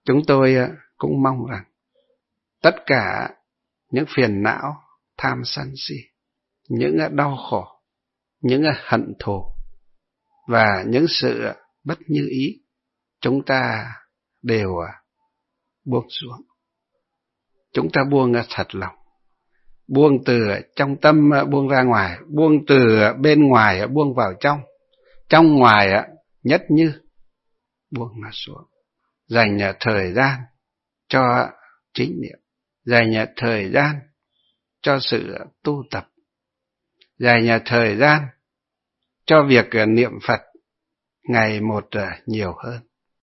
Chúng tôi cũng mong rằng tất cả những phiền não, tham sân si, những đau khổ, những hận thù và những sự bất như ý, chúng ta đều buông xuống. Chúng ta buông thật lòng, buông từ trong tâm buông ra ngoài, buông từ bên ngoài buông vào trong ngoài nhất như buông nó xuống. Dành thời gian cho chính niệm, dành thời gian cho sự tu tập, dành thời gian cho việc niệm Phật ngày một nhiều hơn.